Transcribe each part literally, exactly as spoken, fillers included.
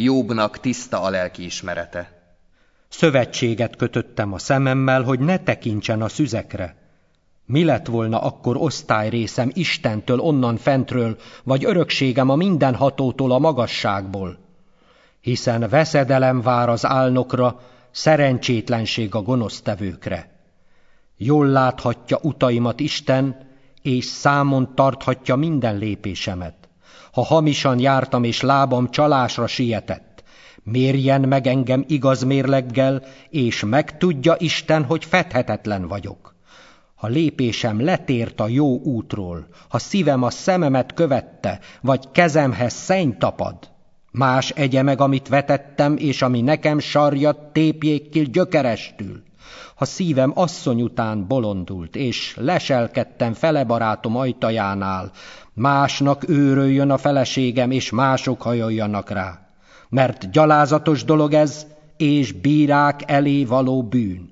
Jobbnak tiszta a lelkiismerete. Szövetséget kötöttem a szememmel, hogy ne tekintsen a szüzekre. Mi lett volna akkor osztályrészem Istentől onnan fentről, vagy örökségem a mindenhatótól a magasságból? Hiszen veszedelem vár az álnokra, szerencsétlenség a gonosztevőkre. Jól láthatja utaimat Isten, és számon tarthatja minden lépésemet. Ha hamisan jártam és lábam csalásra sietett, mérjen meg engem igaz mérleggel, és megtudja Isten, hogy fedhetetlen vagyok. Ha lépésem letért a jó útról, ha szívem a szememet követte, vagy kezemhez szenny tapad, más egye meg, amit vetettem, és ami nekem sarjat, tépjék ki gyökerestül. Ha szívem asszony után bolondult, és leselkedtem fele barátom ajtajánál, másnak őröljön a feleségem, és mások hajoljanak rá. Mert gyalázatos dolog ez, és bírák elé való bűn.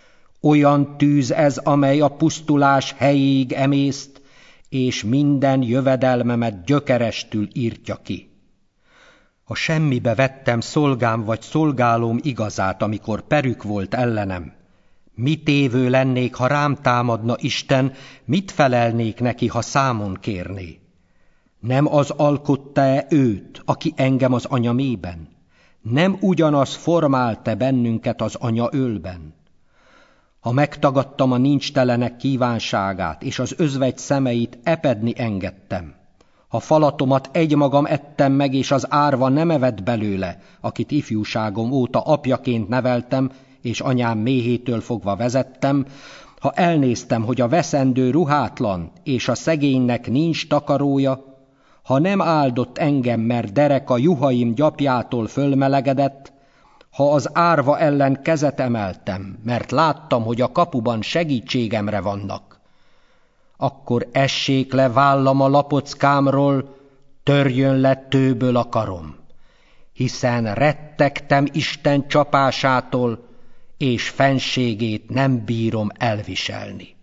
Olyan tűz ez, amely a pusztulás helyéig emészt, és minden jövedelmemet gyökerestül írtja ki. Ha semmibe vettem szolgám vagy szolgálóm igazát, amikor perük volt ellenem, mit tévő lennék, ha rám támadna Isten, mit felelnék neki, ha számon kérné? Nem az alkotta-e őt, aki engem az anya mében? Nem ugyanaz formált-e bennünket az anya ölben? Ha megtagadtam a nincstelenek kívánságát, és az özvegy szemeit epedni engedtem, ha falatomat egymagam ettem meg, és az árva nem evett belőle, akit ifjúságom óta apjaként neveltem, és anyám méhétől fogva vezettem, ha elnéztem, hogy a veszendő ruhátlan, és a szegénynek nincs takarója, ha nem áldott engem, mert dereka juhaim gyapjától fölmelegedett, ha az árva ellen kezet emeltem, mert láttam, hogy a kapuban segítségemre vannak, akkor essék le vállam a lapockámról, törjön le tőből a karom, hiszen rettegtem Isten csapásától, és fenségét nem bírom elviselni.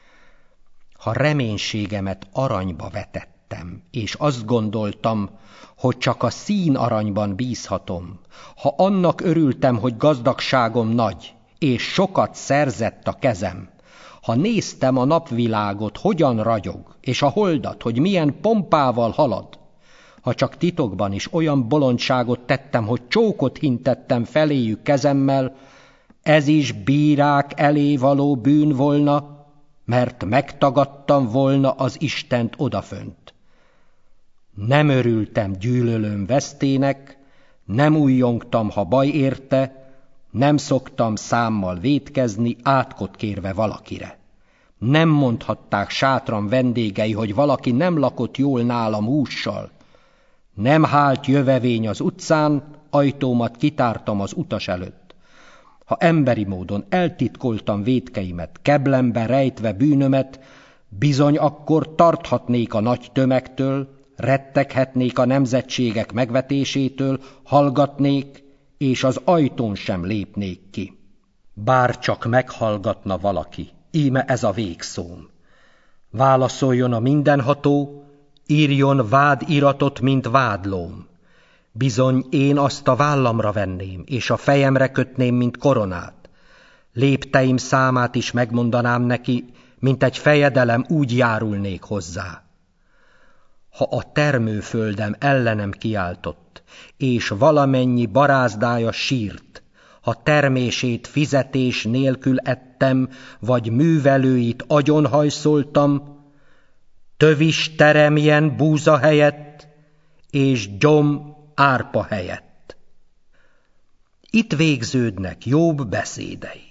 Ha reménységemet aranyba vetettem, és azt gondoltam, hogy csak a szín aranyban bízhatom, ha annak örültem, hogy gazdagságom nagy, és sokat szerzett a kezem, ha néztem a napvilágot, hogyan ragyog, és a holdat, hogy milyen pompával halad, ha csak titokban is olyan bolondságot tettem, hogy csókot hintettem feléjük kezemmel, ez is bírák elé való bűn volna, mert megtagadtam volna az Istent odafönt. Nem örültem gyűlölőm vesztének, nem újjongtam, ha baj érte, nem szoktam számmal vétkezni, átkot kérve valakire. Nem mondhatták sátram vendégei, hogy valaki nem lakott jól nálam hússal. Nem hált jövevény az utcán, ajtómat kitártam az utas előtt. Ha emberi módon eltitkoltam vétkeimet, keblembe rejtve bűnömet, bizony akkor tarthatnék a nagy tömegtől, retteghetnék a nemzetségek megvetésétől, hallgatnék, és az ajtón sem lépnék ki. Bár csak meghallgatna valaki, íme ez a végszóm. Válaszoljon a mindenható, írjon vádiratot, mint vádlóm. Bizony én azt a vállamra venném, és a fejemre kötném, mint koronát. Lépteim számát is megmondanám neki, mint egy fejedelem, úgy járulnék hozzá. Ha a termőföldem ellenem kiáltott, és valamennyi barázdája sírt, ha termését fizetés nélkül ettem, vagy művelőit agyonhajszoltam, tövis teremjen búza helyett, és gyom árpa helyett. Itt végződnek Jobb beszédei.